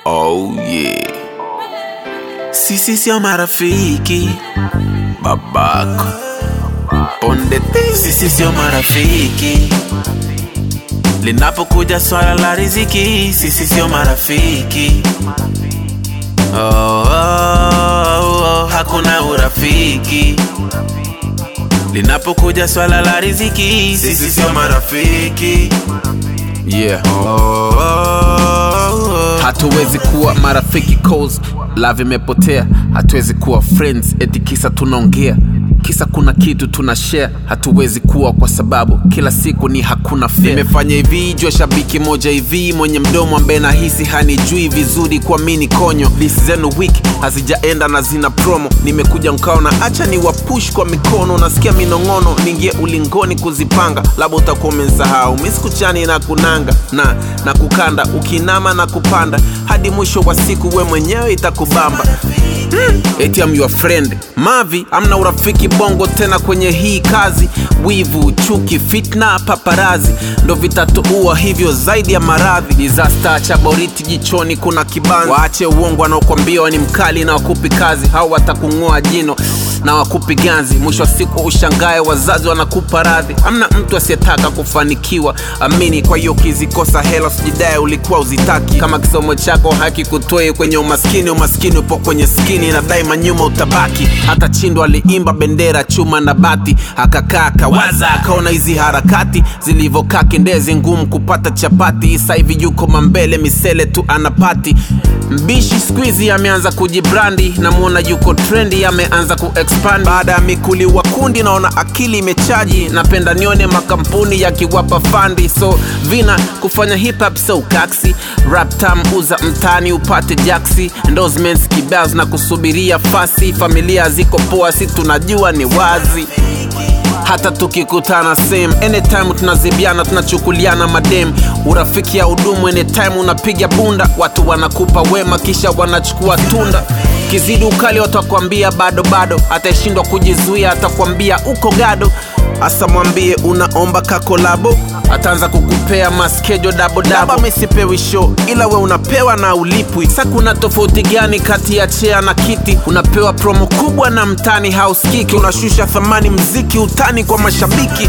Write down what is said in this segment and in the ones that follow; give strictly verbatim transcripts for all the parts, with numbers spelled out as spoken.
Oh yeah. Sisi sio marafiki babako ponde te. Sisi sio marafiki linapokuja swala la riziki. Sisi sio marafiki. Oh, oh, oh, oh. Hakuna urafiki linapokuja swala la riziki. Sisi sio marafiki. Yeah. Oh, oh, oh, oh. Hatuwezi kuwa marafiki cause love imepotea. Hatuwezi kuwa friends eti kisa tunaongea, kisa kuna kitu tunashare. Hatuwezi kuwa kwa sababu kila siku ni hakuna fair. Nimefanya hivi jua shabiki moja hivi mwenye mdomo ambaye nahisi hanijui vizuri kwa mini konyo. List zenu wiki hazijaenda na zina promo. Nimekuja mkao na acha ni wapush kwa mikono. Nasikia minongono ningie ulingoni kuzipanga. Labo utakuwa umensahau misikuchani na kunanga na na kukanda ukinama na kupanda hadi mwisho wa siku we mwenyewe itakubamba. Hmm. Eti I'm your friend Mavi, amna urafiki bongo tena kwenye hii kazi. Wivu, chuki, fitna, paparazi ndo vitatuua hivyo zaidi ya maradhi. Disaster cha boriti jichoni kuna kibanzi. Waache uongo wanaokuambia ni mkali na wakupi kazi. Hao watakung'oa jino na wakupi ganzi. Mwisho wa siku ushangae wazazi wanakupa radhi. Amna mtu asiyetaka kufanikiwa, amini. Kwa hiyo ukizikosa hela usijidae ulikuwa uzitaki. Kama kisomo chako haki kutoe kwenye umaskini, umaskini upo kwenye skini na daima nyuma utabaki. Hata Chindo aliimba bendera chuma na bati, akakaa kawaza akaona hizi harakati zilivokaa kindezi ngumu kupata chapati. Isa hivi yuko mambele misele tu anapati. Mbishi squeezy ameanza kujibrandi, na muona yuko trendy ameanza kuexpand. Baada ya mikuli wa kundi naona akili imechaji. Napenda nione makampuni yakiwapa fandi. So vina kufanya hip hop so kaksi. Rap tam uza mtani upate jaksi. Endorsements kibaz na kusubiria fasi. Familia ziko poa si tunajua ni wazi. Hata tukikutana same anytime tunazibiana tunachukuliana madem. Urafiki ya udumu anytime unapiga bunda. Watu wanakupa wema kisha wanachukua tunda. Kizidi ukali watakwambia bado bado. Ataishindwa kujizuia atakwambia uko gado. Asa mwambie unaomba kakolabo, ataanza kukupea maskejo dabo dabo. Mesipewi show ila we unapewa na ulipwi. Sasa kuna tofauti gani kati ya chair na kiti? Unapewa promo kubwa na mtani hausikiki. Unashusha thamani mziki utani kwa mashabiki.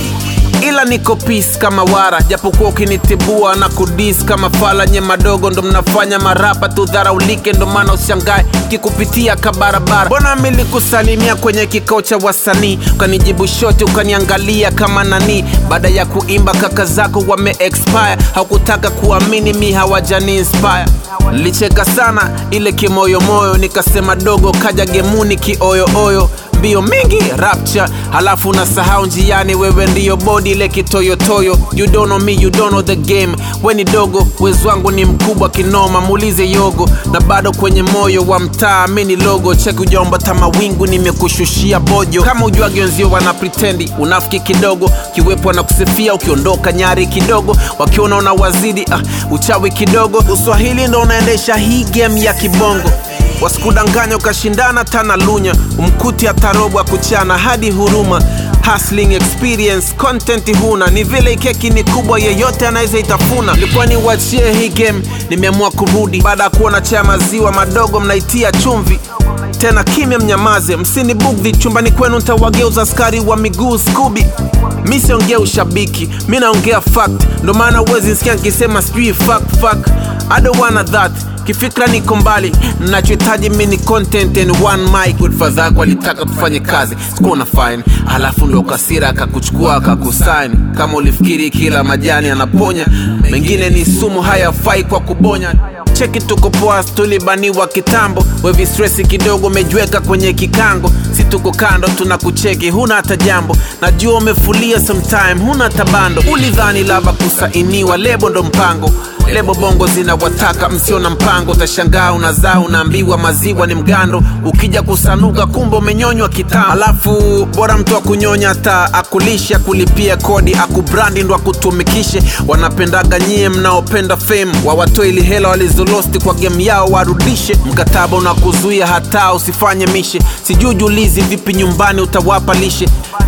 Ila niko peace kama wara, japokuwa ukinitibua na kudis kama fala. Nye madogo ndo mnafanya marapa tudharaulike, ndo maana ushangae kikupitia kabarabara. Mbona nilikusalimia kwenye kikao cha wasanii ukanijibu shoti ukaniangalia kama nani? Baada ya kuimba kaka zako wame expire, haukutaka kuamini mi hawajani inspire. Licheka sana ile kimoyo moyo, nikasema dogo kaja gemuni kioyo oyo. Mbio mingi rapture halafu unasahau njiani wewe ndiyo body ile kitoyotoyo. You don't know me, you don't know the game. Weni dogo, wezo wangu ni mkubwa kinoma. Muulize yogo na bado kwenye moyo wa mtaa mini logo. Check ujaomba tama wingu nimekushushia bojo. Kama ujua genzio wana pretendi unafiki kidogo. Kiwepo na kusifia ukiondoka nyari kidogo. Wakiona una wazidi ah, uchawi kidogo. Uswahili ndo unaendesha hii game ya kibongo. Wasikudanganya ukashindana tana lunya. Umkuti atarobwa kuchana hadi huruma. Hustling experience content huna. Ni vile keki ni kubwa yeyote anaweza itafuna. Likuwa ni wachie hii game nimeamua kurudi. Baada kuona chaya maziwa madogo mnaitia chumvi. Tena kimya mnyamaze msini bugdhi. Chumbani kwenu ntawageuza askari wa miguu Scooby. Mi siongea ushabiki, mi naongea fact. Ndo maana uwezi nisikia nikisema sijui fuck fuck. I don't wanna that. Kifikra niko mbali, nachohitaji mini content and one mic. Godfather zako alitaka tufanye kazi, sikuwa na fine. Halafu ndio kasira akakuchukua akakusign. Kama ulifikiri kila majani anaponya, mengine ni sumu hayafai kwa kubonya. Cheki tuko poa tulibaniwa kitambo. Wevi stressi kidogo mejueka kwenye kikango. Si tuko kando tunakucheki huna hata jambo. Najua umefulia sometime huna tabando. Ulidhani laba kusainiwa lebo ndo mpango. Lebo bongo zinawataka msio na mpango. Utashangaa unazaa unaambiwa maziwa ni mgando. Ukija kusanuga kumbo umenyonywa kitambo. Alafu bora mtu akunyonya hata akulisha. Kulipia kodi akubrandi ndo akutumikishe. Wanapendaga nyie mnaopenda fame. Wawatoe ili hela walizolosti kwa game yao warudishe. Mkataba unakuzuia hata usifanye mishe. Sijui julizi vipi nyumbani utawapa lishe.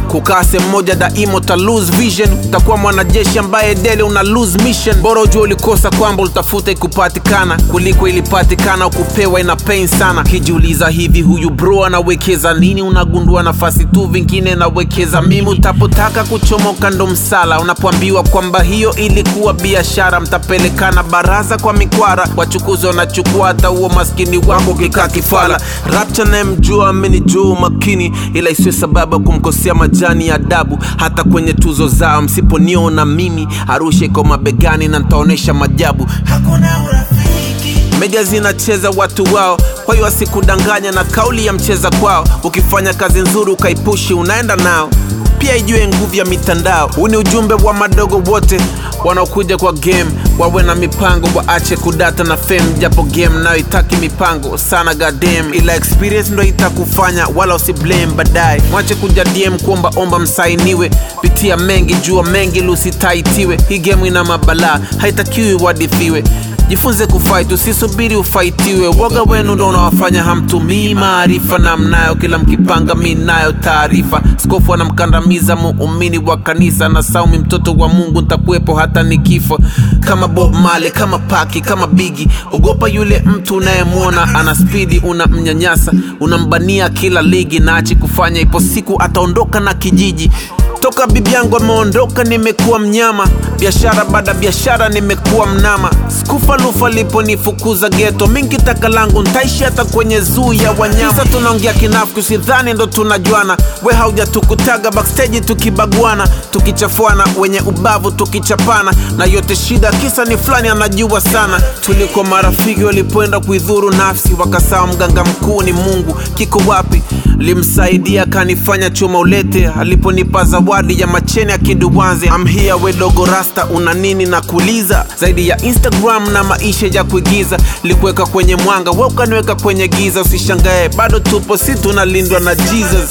Kukaa sehemu moja daima uta lose vision. Utakuwa mwanajeshi ambaye daily una lose mission. Bora ujue ulikosa kwamba utafuta ikupatikana kuliko ilipatikana ukupewa, ina pain sana. Kijiuliza hivi huyu bro anawekeza nini, unagundua nafasi tu vingine nawekeza mimi. Utapotaka kuchomoka ndo msala, unapoambiwa kwamba hiyo ilikuwa biashara. Mtapelekana baraza kwa mikwara, wachukuzi wanachukua hata huo maskini wako kika kifala. Rapture na mjua ameni juu makini, ila isiwe sababu kumkosea majani ya adabu. Hata kwenye tuzo zao msiponiona mimi, Arusha kwa mabegani na nitaonesha majabu. Hakuna urafiki. Media zinacheza watu wao, kwa hiyo asikudanganya na kauli ya mcheza kwao. Ukifanya kazi nzuri ukaipushi unaenda nao, pia ijue nguvu ya mitandao. Huu ni ujumbe wa madogo wote wanaokuja kwa game, wawe na mipango, waache kudata na fame. Japo game nayo itaki mipango sana goddamn, ila experience ndo itakufanya wala usiblame baadaye. Mwache kuja D M kuomba omba msainiwe, pitia mengi jua mengi lusitaitiwe. Hii game ina mabala haitakiwi wadithiwe. Jifunze kufight, usisubiri ufaitiwe. Woga wenu ndo unawafanya hamtumii maarifa, na mnayo kila mkipanga minayo taarifa. Skofu anamkandamiza muumini wa kanisa, na Saumi mtoto wa Mungu nitakuepo hata nikifa. Kama Bob Marley, kama Paki, kama Biggie. Ogopa yule mtu unayemuona ana speedi, unamnyanyasa, unambania kila ligi. Na achi kufanya, ipo siku ataondoka na kijiji. Toka bibi yangu ameondoka nimekuwa mnyama, biashara baada biashara nimekuwa mnama. Skufa lufa lipo nifukuza ghetto, mingi taka langu ntaishi hata kwenye zoo ya wanyama. Kisa tunaongea kinafiki usidhani ndo tunajuana, we hauja tukutaga backstage tukibaguana. Tukichafuana wenye ubavu tukichapana, na yote shida kisa ni fulani anajua sana. Tulikuwa marafiki walipoenda kuidhuru nafsi, wakasawa mganga mkuu ni Mungu. Kiko wapi? Limsaidia kanifanya chuma ulete, aliponipa zawadi ya macheni ya kiduwanze. I'm here we dogo rasta, una nini na kuliza? Zaidi ya Instagram na maisha ya kuigiza. Likuweka kwenye mwanga, wewe ukaniweka kwenye giza. Usishangae bado tupo, si tunalindwa na Jesus.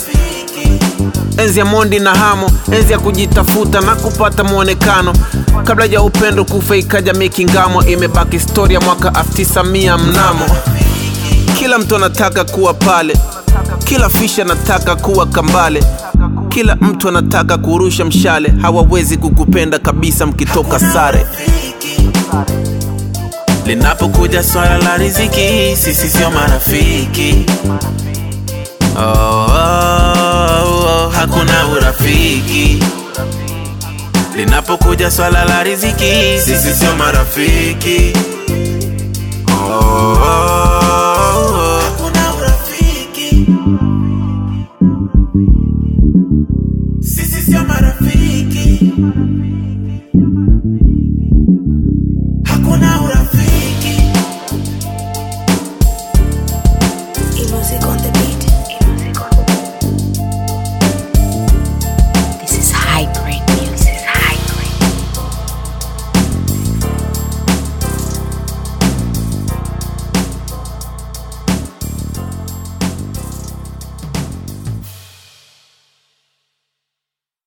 Enzi ya Mondi na Hamo, enzi ya kujitafuta na kupata muonekano. Kabla ya upendo kufa ikaja mikingamo, imebaki historia mwaka elfu tisa mia mnamo. Kila mtu anataka kuwa pale, kila fisha anataka kuwa kambale. Kila mtu anataka kurusha mshale, hawawezi kukupenda kabisa mkitoka sare. Linapokuja swala la riziki, sisi sio marafiki. Oh, oh, oh, oh, hakuna urafiki. Linapokuja swala la riziki, sisi sio marafiki.